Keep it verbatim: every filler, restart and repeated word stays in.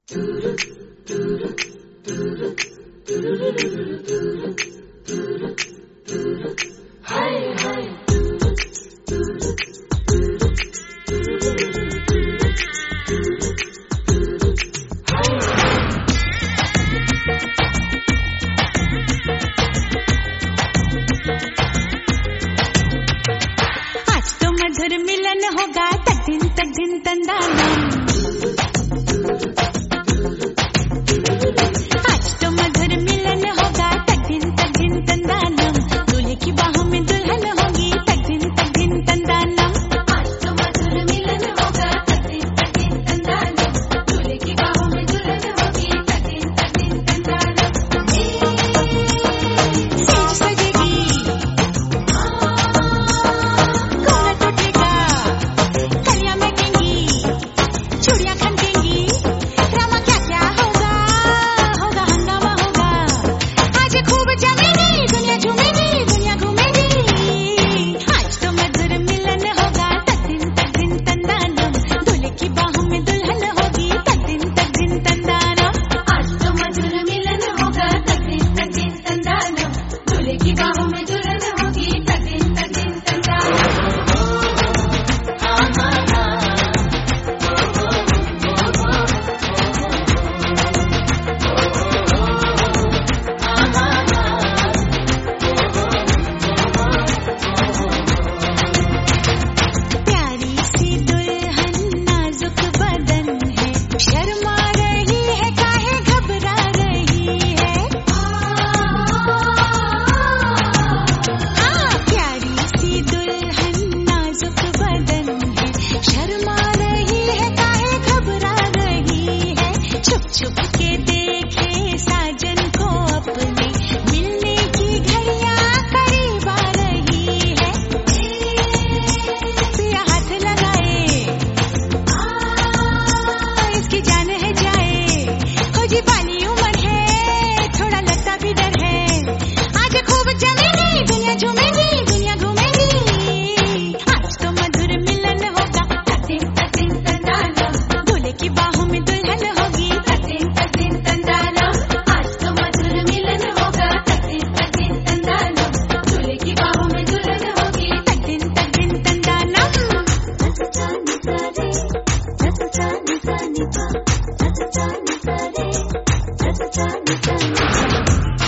मिलन होगा तक दिन तक दिन तंदाना, आज तो मधुर मिलन होगा तक दिन तक दिन तंदाना, दूल्हे की बाहों में दुल्हन होगी तक दिन तक दिन तंदाना, आज तो मधुर मिलन होगा तक दिन तक दिन तंदाना, दूल्हे की बाहों में दुल्हन होगी तक दिन तक दिन तंदाना। सेज सजेगी चूड़ियां खनकेंगी, ड्रामा क्या क्या होगा, होगा हंगामा होगा, आज खूब जमेगी दुनिया झूमेगी दुनिया घूमेगी, आज तो मधुर मिलन होगा तक दिन तक दिन तंदाना, दूल्हे की बाहों में दुल्हन होगी तक दिन तक दिन तंदाना, आज तो मधुर मिलन होगा तक दिन तक दिन तंदाना, दूल्हे की बाहों में दुल्हन होगी तक दिन तक दिन तंदाना। छुप के देखे साजन को अपने, मिलने की घड़ियां करीब आ रही है, पिया हाथ लगाए इसकी जान है जाए, हो जी बाली उम्र है थोड़ा लगता भी डर है, आज खूब जमेगी दुनिया झूमेगी दुनिया घूमेगी, आज तो मधुर मिलन होगा तक दिन तक दिन तंदाना, दूल्हे की बाहों में दुल्हन होगी तक दिन तक दिन तंदाना, आज तो मधुर मिलन होगा तक दिन तक दिन तंदाना, दूल्हे की बाहों में दुल्हन होगी तक दिन तक दिन तंदाना। Thank you.